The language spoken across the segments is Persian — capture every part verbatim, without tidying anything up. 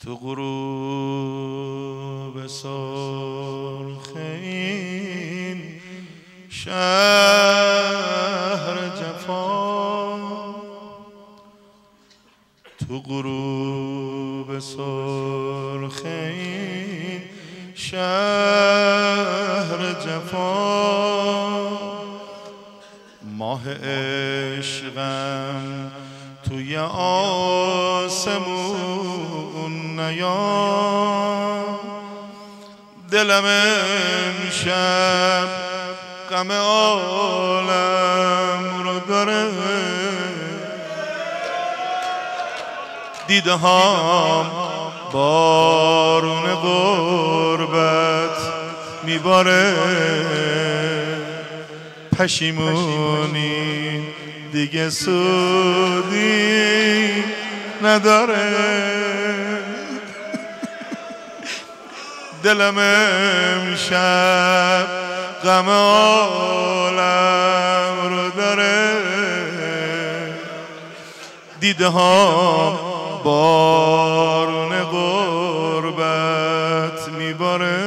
تو غروب سرخ این شهر جفا، تو غروب سرخ این شهر جفا، ماه عشقم توی آسمون نیا، دلم امشب غم عالم رو داره، دیده هام بارون غربت میباره، پشیمونی دیگه سودی نداره، دلم امشب غم عالم رو داره، دیده ها بارون غربت میباره،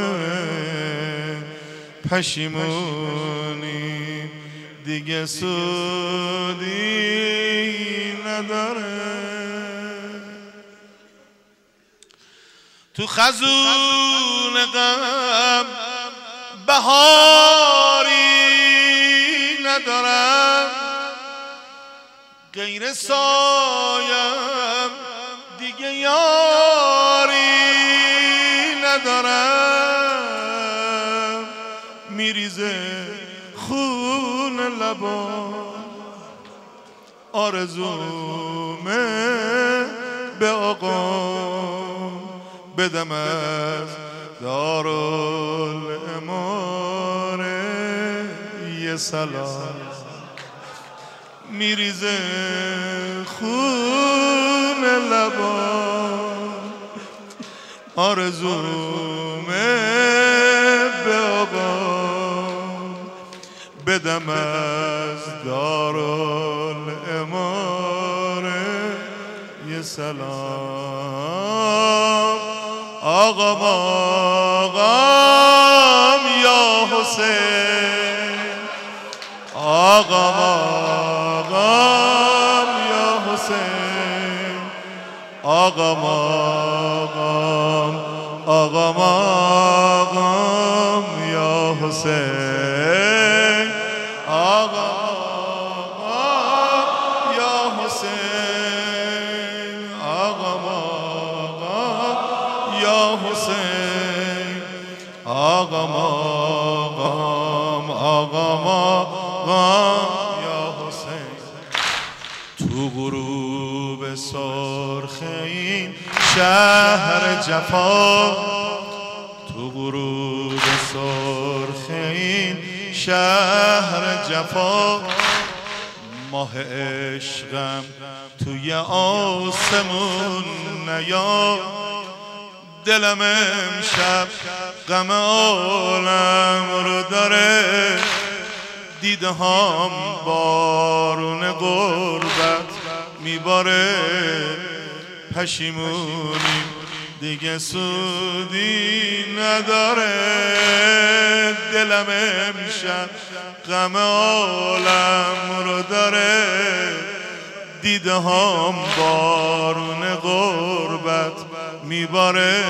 پشیمونی دیگه سودی نداره. تو خزون غم بهاری ندارم، غیر سایم دیگه یاری ندارم، میریزه خون لبا، آرزومه به آقا بدم از دارالاماره یه سلام، میریزه خون لبا، آرزومه به آقا بدم از دارالاماره یه سلام. آقام آقام یا حسین، آقام آقام یا حسین، آقام آقام آقام آقام یا حسین، آقام آقام یا حسین، آقام آقام یا حسین، آقام آقام آقام آقام یا حسین. تو غروب سرخ این شهر جفا، تو غروب سرخ این شهر جفا، ماه عشقم توی آسمون نیا، دلم امشب غم عالم رو داره، دیده هام بارون غربت میباره، پشیمونی دیگه سودی نداره، دلم امشب غم عالم رو داره، دیده هام بارون غربت میباره،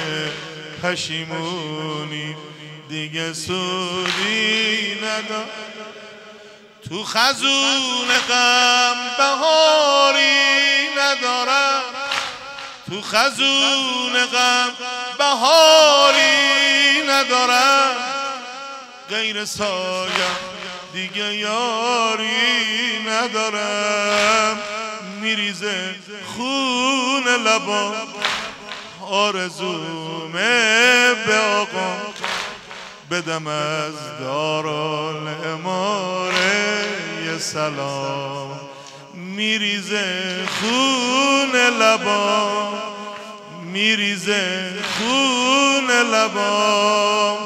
پشیمونی دیگه سودی نداره. تو خزون غم بهاری ندارم، تو خزون غم بهاری ندارم، غیر سایم دیگه یاری ندارم، میریزه خون لبا، آرزومه به آقا بدم از دارالاماره یه سلام، میریزه خون لبا، میریزه خون لبا،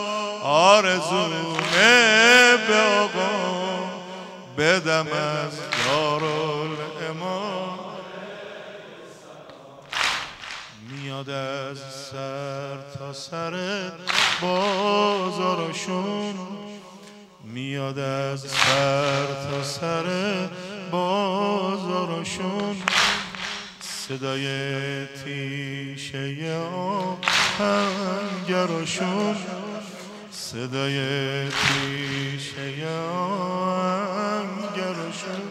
آرزومه به آقا بدم از دارالاماره میاد از سر تا سر بازارشون، میاد از سر تا سر بازارشون، صدای تیشه آهنگرشون، صدای تیشه آهنگرشون.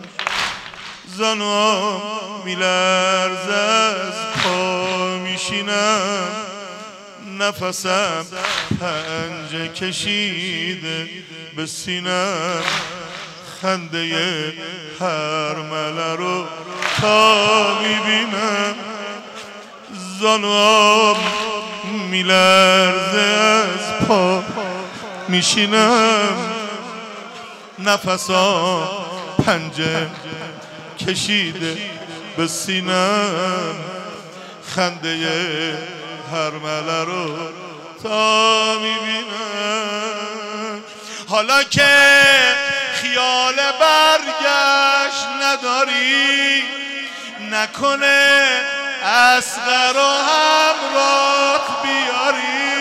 زنم میلرزه از پا میشینم، نفسم پنجه کشیده به سینم، خنده هر مله رو تا میبینم. زنم میلرزه از پا میشینم، نفسم پنجه کشیده به سینم، خنده هر مله رو تا میبینم. حالا که خیال برگشت نداری، نکنه اصغر و همرات بیاری.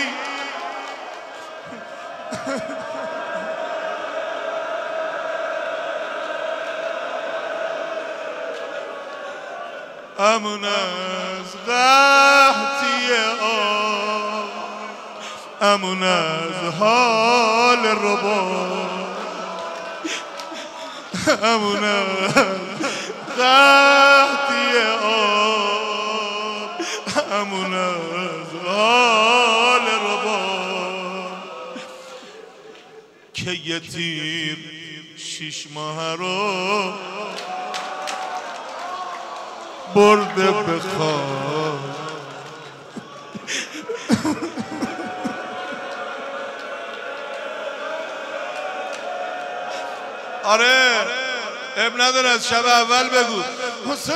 امون از قحطی آب، امون از حال ربا، امون از قحطی آب، امون از حال ربا. که یه تیر شیش ماه رو برده بخواد. آره اب نداره، از شب اول بگو حسین.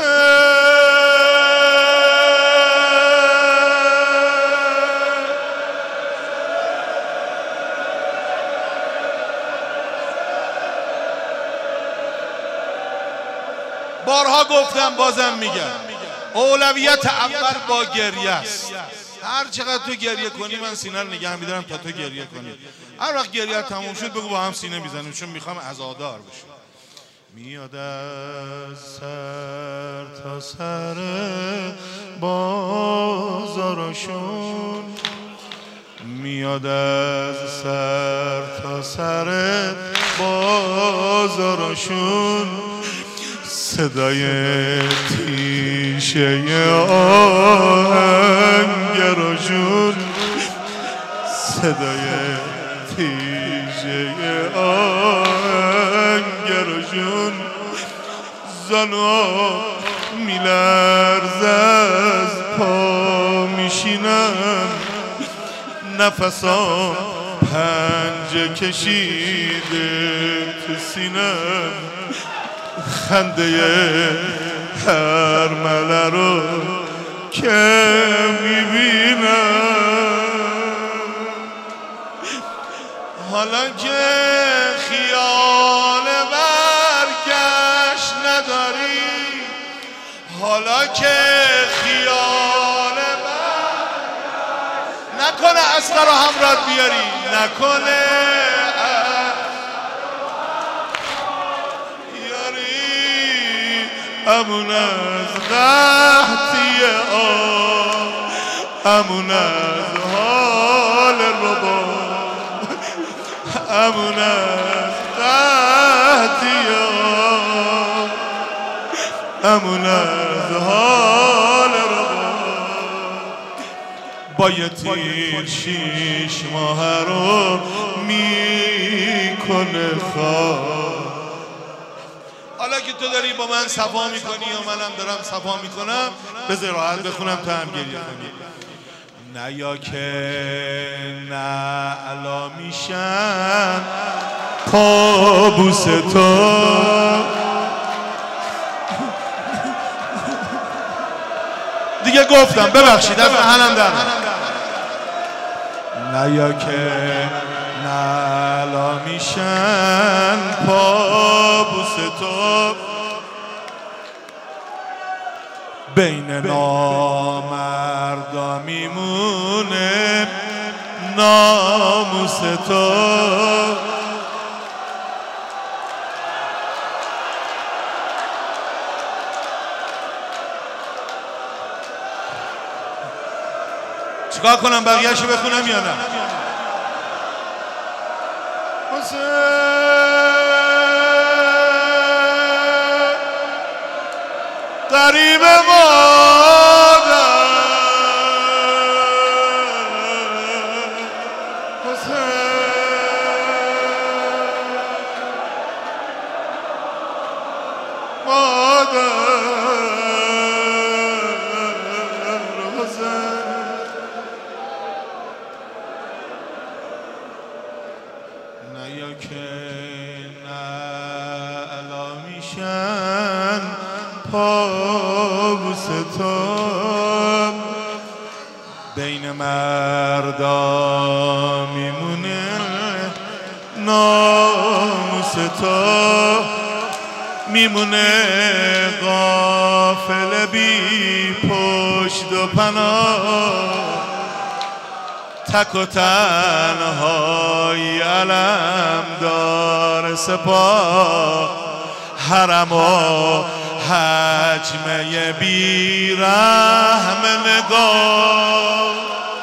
بارها گفتم بازم میگم، اولویت اول با گریه است. هر چقدر تو گریه کنی من سینه رو نگه میدارم تا تو گریه کنی. هر وقت گریه تموم شد بگو با هم سینه میزنیم، چون میخوام عزادار بشیم. میاد از سر تا سر بازارشون، میاد از سر تا سر بازارشون، صدای تیشه آهنگرشون، صدای تیشه آهنگرشون. زنم میلرزه از پا میشینم، نفسم پنجه کشیده تو سینم، خنده هر مله رو که میبینم. حالا که خیال برگشت نداری، حالا که خیال برگشت نکنه اصغر و همرات بیاری، نکنه امون از قحطی آب، امون از حال ربا، امون از قحطی آب، امون از حال ربا. با یه تیر شیش ماه رو میکنه خواب. حالا که تو داری با من صفا میکنی و منم دارم صفا میکنم، بذار راحت بخونم تا هم گریه کنی. نه یا که نه علا میشن پابوس تو، دیگه گفتم ببخشید از دهنم در نه یا که نعلا میشن پابوس تو، بین نامردان ناموس تو. چیکار کنم بقیه‌شو بخونم یا نه؟ غریب مادر مادر نیا که نه علا میشن پابوس تو بین مردا میمونه ناموس تو میمونه غافل بی پشت و پناه تک و تنهای علم دار سپاه حرم و حجمه بی رحم نگاه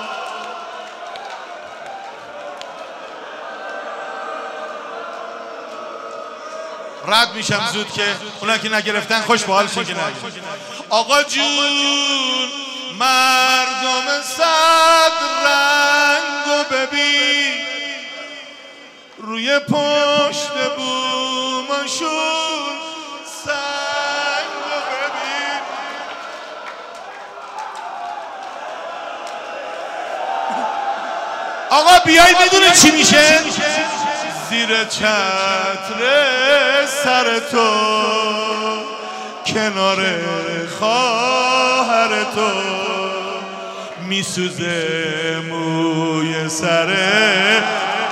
رد میشم زود که اونا که نگرفتن خوش به حالشون که نگرفتن. آقا جون مردم صد رنگو ببین روی پشت بومشون سنگو ببین آقا بیای میدونه چی میشه؟ زیر چتر سر تو کنار خواهر تو میسوزه موی سره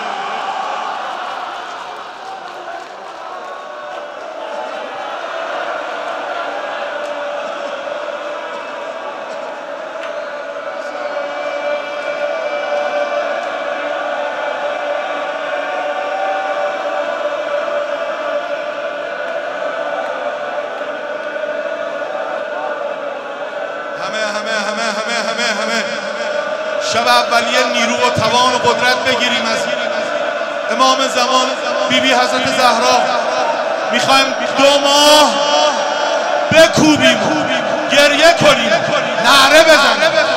همه همه همه همه همه همه شب اولیه نیرو و توان و قدرت بگیریم از امام زمان بی بی حضرت زهرا. میخوایم دو ماه بکوبیم گریه کنیم نعره بزنیم.